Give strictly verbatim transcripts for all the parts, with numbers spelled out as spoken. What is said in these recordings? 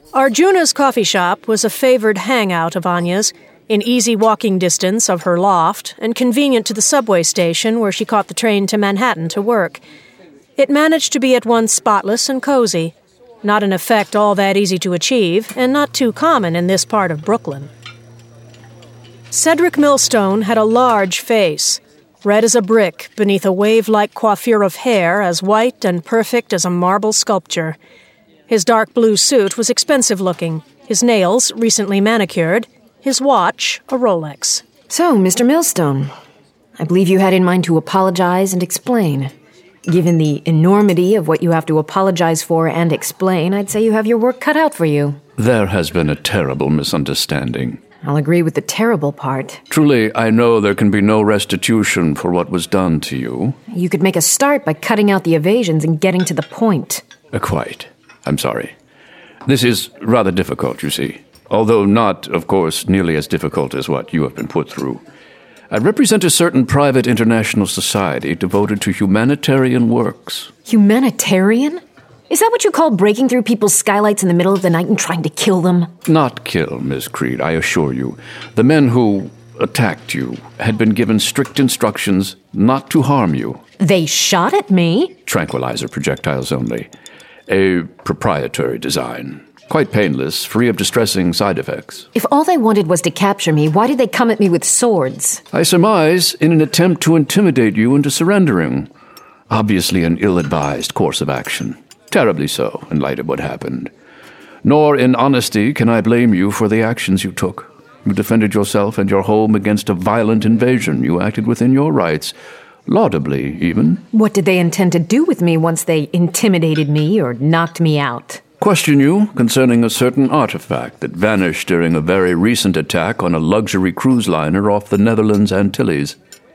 Arjuna's coffee shop was a favored hangout of Anya's, in easy walking distance of her loft and convenient to the subway station where she caught the train to Manhattan to work. It managed to be at once spotless and cozy, not an effect all that easy to achieve and not too common in this part of Brooklyn. Cedric Millstone had a large face, red as a brick beneath a wave-like coiffure of hair as white and perfect as a marble sculpture. His dark blue suit was expensive-looking, his nails recently manicured, his watch a Rolex. So, Mister Millstone, I believe you had in mind to apologize and explain. Given the enormity of what you have to apologize for and explain, I'd say you have your work cut out for you. There has been a terrible misunderstanding. I'll agree with the terrible part. Truly, I know there can be no restitution for what was done to you. You could make a start by cutting out the evasions and getting to the point. Uh, quite. I'm sorry. This is rather difficult, you see. Although not, of course, nearly as difficult as what you have been put through. I represent a certain private international society devoted to humanitarian works. Humanitarian? Is that what you call breaking through people's skylights in the middle of the night and trying to kill them? Not kill, Miss Creed, I assure you. The men who attacked you had been given strict instructions not to harm you. They shot at me? Tranquilizer projectiles only. A proprietary design. Quite painless, free of distressing side effects. If all they wanted was to capture me, why did they come at me with swords? I surmise in an attempt to intimidate you into surrendering. Obviously an ill-advised course of action. Terribly so, in light of what happened. Nor in honesty can I blame you for the actions you took. You defended yourself and your home against a violent invasion. You acted within your rights. Laudably, even. What did they intend to do with me once they intimidated me or knocked me out? Question you concerning a certain artifact that vanished during a very recent attack on a luxury cruise liner off the Netherlands Antilles.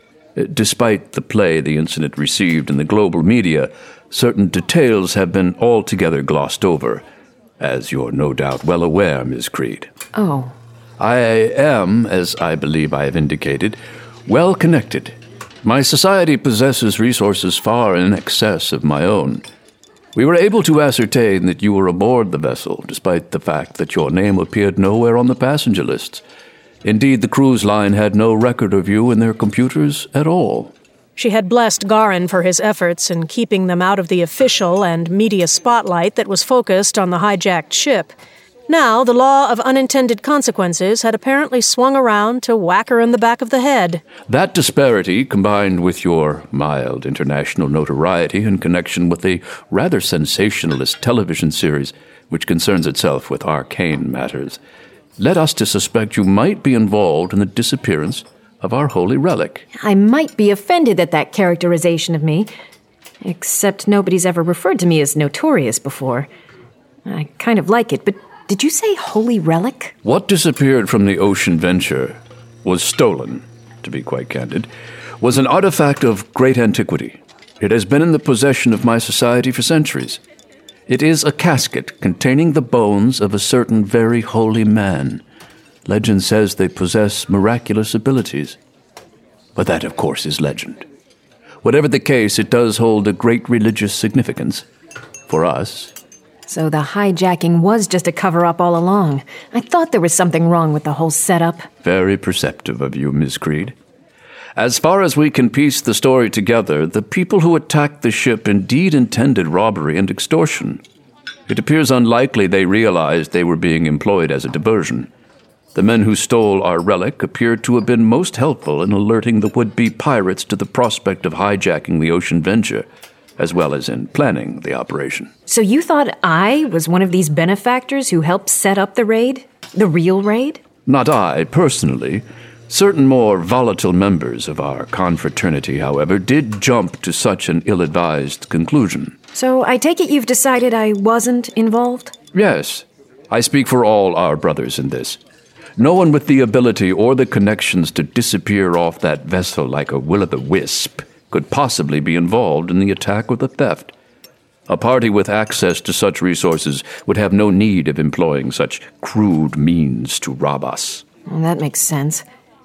Despite the play the incident received in the global media, certain details have been altogether glossed over, as you're no doubt well aware, Miss Creed. Oh. I am, as I believe I have indicated, well connected. My society possesses resources far in excess of my own. We were able to ascertain that you were aboard the vessel, despite the fact that your name appeared nowhere on the passenger lists. Indeed, the cruise line had no record of you in their computers at all. She had blessed Garin for his efforts in keeping them out of the official and media spotlight that was focused on the hijacked ship. Now, the law of unintended consequences had apparently swung around to whack her in the back of the head. That disparity, combined with your mild international notoriety in connection with a rather sensationalist television series which concerns itself with arcane matters, led us to suspect you might be involved in the disappearance of our holy relic. I might be offended at that characterization of me, except nobody's ever referred to me as notorious before. I kind of like it, but did you say holy relic? What disappeared from the Ocean Venture was stolen, to be quite candid, was an artifact of great antiquity. It has been in the possession of my society for centuries. It is a casket containing the bones of a certain very holy man. Legend says they possess miraculous abilities. But that, of course, is legend. Whatever the case, it does hold a great religious significance for us. So the hijacking was just a cover-up all along. I thought there was something wrong with the whole setup. Very perceptive of you, Miss Creed. As far as we can piece the story together, the people who attacked the ship indeed intended robbery and extortion. It appears unlikely they realized they were being employed as a diversion. The men who stole our relic appeared to have been most helpful in alerting the would-be pirates to the prospect of hijacking the Ocean Venture, as well as in planning the operation. So you thought I was one of these benefactors who helped set up the raid? The real raid? Not I, personally. Certain more volatile members of our confraternity, however, did jump to such an ill-advised conclusion. So I take it you've decided I wasn't involved? Yes. I speak for all our brothers in this. No one with the ability or the connections to disappear off that vessel like a will-o'-the-wisp could possibly be involved in the attack or the theft. A party with access to such resources would have no need of employing such crude means to rob us. Well, that makes sense.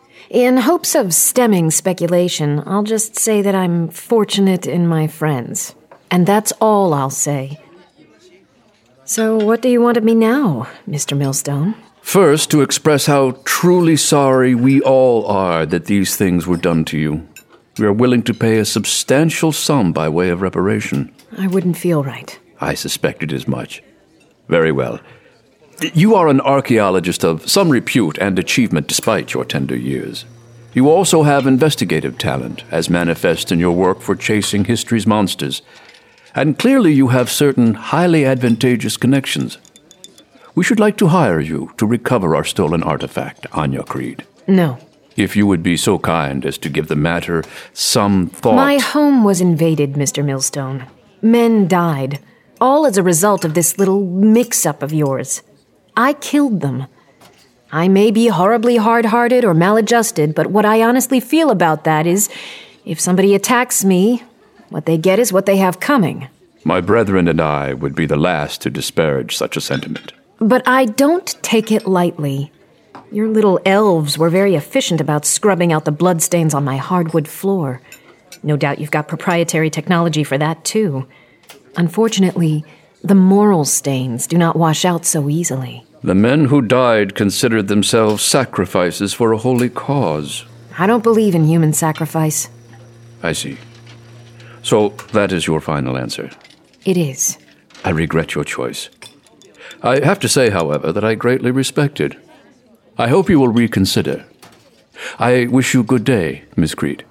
In hopes of stemming speculation, I'll just say that I'm fortunate in my friends. And that's all I'll say. So what do you want of me now, Mister Millstone? First, to express how truly sorry we all are that these things were done to you. We are willing to pay a substantial sum by way of reparation. I wouldn't feel right. I suspected as much. Very well. You are an archaeologist of some repute and achievement despite your tender years. You also have investigative talent, as manifest in your work for chasing history's monsters. And clearly you have certain highly advantageous connections. We should like to hire you to recover our stolen artifact, Anya Creed. No. If you would be so kind as to give the matter some thought. My home was invaded, Mister Millstone. Men died, all as a result of this little mix-up of yours. I killed them. I may be horribly hard-hearted or maladjusted, but what I honestly feel about that is, if somebody attacks me, what they get is what they have coming. My brethren and I would be the last to disparage such a sentiment. But I don't take it lightly. Your little elves were very efficient about scrubbing out the bloodstains on my hardwood floor. No doubt you've got proprietary technology for that, too. Unfortunately, the moral stains do not wash out so easily. The men who died considered themselves sacrifices for a holy cause. I don't believe in human sacrifice. I see. So that is your final answer? It is. I regret your choice. I have to say, however, that I greatly respect it. I hope you will reconsider. I wish you good day, Miss Creed.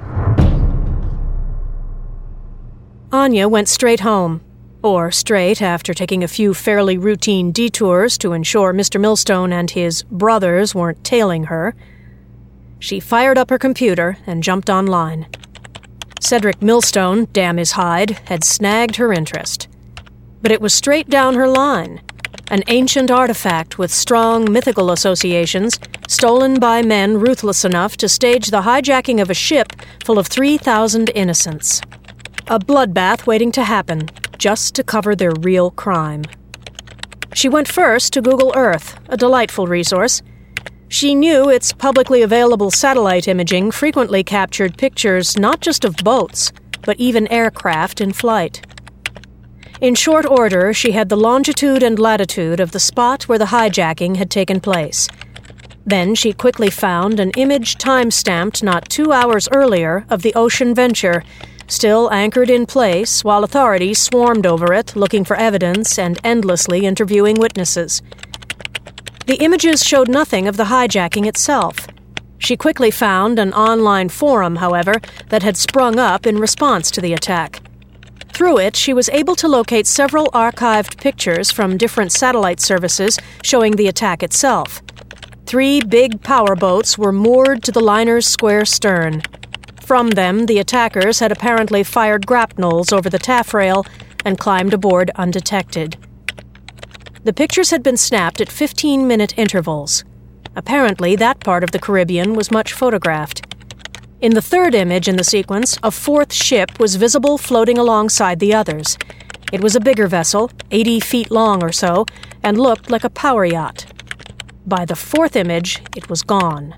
Anya went straight home. Or straight after taking a few fairly routine detours to ensure Mister Millstone and his brothers weren't tailing her. She fired up her computer and jumped online. Cedric Millstone, damn his hide, had snagged her interest. But it was straight down her line. An ancient artifact with strong mythical associations, stolen by men ruthless enough to stage the hijacking of a ship full of three thousand innocents. A bloodbath waiting to happen, just to cover their real crime. She went first to Google Earth, a delightful resource. She knew its publicly available satellite imaging frequently captured pictures not just of boats, but even aircraft in flight. In short order, she had the longitude and latitude of the spot where the hijacking had taken place. Then she quickly found an image time-stamped not two hours earlier of the Ocean Venture, still anchored in place while authorities swarmed over it looking for evidence and endlessly interviewing witnesses. The images showed nothing of the hijacking itself. She quickly found an online forum, however, that had sprung up in response to the attack. Through it, she was able to locate several archived pictures from different satellite services showing the attack itself. Three big powerboats were moored to the liner's square stern. From them, the attackers had apparently fired grapnels over the taffrail and climbed aboard undetected. The pictures had been snapped at fifteen-minute intervals. Apparently, that part of the Caribbean was much photographed. In the third image in the sequence, a fourth ship was visible floating alongside the others. It was a bigger vessel, eighty feet long or so, and looked like a power yacht. By the fourth image, it was gone.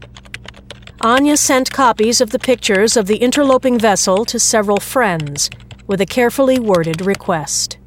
Anya sent copies of the pictures of the interloping vessel to several friends, with a carefully worded request.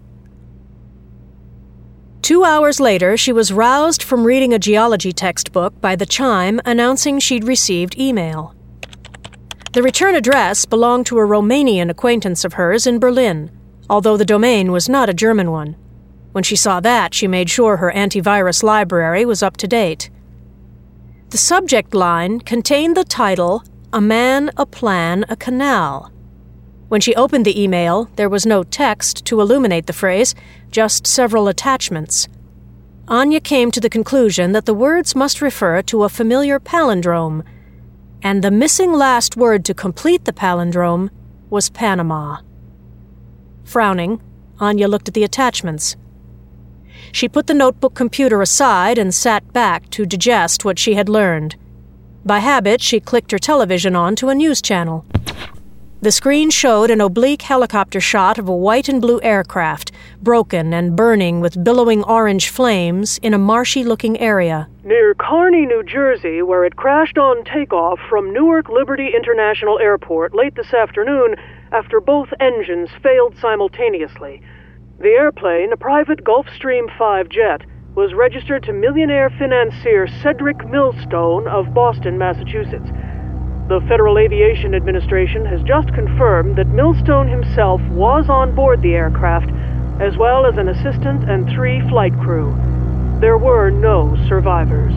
Two hours later, she was roused from reading a geology textbook by the chime announcing she'd received email. The return address belonged to a Romanian acquaintance of hers in Berlin, although the domain was not a German one. When she saw that, she made sure her antivirus library was up to date. The subject line contained the title, A Man, a Plan, a Canal. When she opened the email, there was no text to illuminate the phrase, just several attachments. Anya came to the conclusion that the words must refer to a familiar palindrome, and the missing last word to complete the palindrome was Panama. Frowning, Anya looked at the attachments. She put the notebook computer aside and sat back to digest what she had learned. By habit, she clicked her television on to a news channel. The screen showed an oblique helicopter shot of a white and blue aircraft, broken and burning with billowing orange flames in a marshy-looking area. Near Kearney, New Jersey, where it crashed on takeoff from Newark Liberty International Airport late this afternoon after both engines failed simultaneously. The airplane, a private Gulfstream five jet, was registered to millionaire financier Cedric Millstone of Boston, Massachusetts. The Federal Aviation Administration has just confirmed that Millstone himself was on board the aircraft, as well as an assistant and three flight crew. There were no survivors.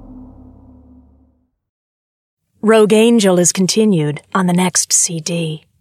Rogue Angel is continued on the next C D.